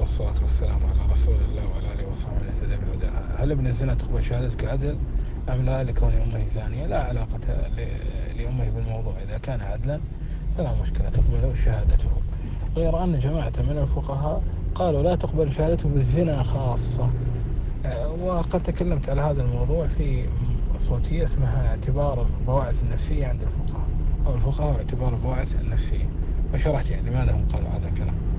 والصلاة والسلام على رسول الله وعلى آله وصحبه اهتدى بهداه. هل ابن الزنا تقبل شهادتك عدل أم لا لكون أمه زانية؟ لا علاقة لأمه بالموضوع، إذا كان عدلا فلا مشكلة تقبل شهادته، غير أن جماعة من الفقهاء قالوا لا تقبل شهادته بالزنا خاصة. وقد تكلمت على هذا الموضوع في صوتية اسمها اعتبار البواعث النفسية عند الفقهاء، أو الفقهاء اعتبار البواعث النفسية، وشرحت يعني لماذا هم قالوا هذا الكلام.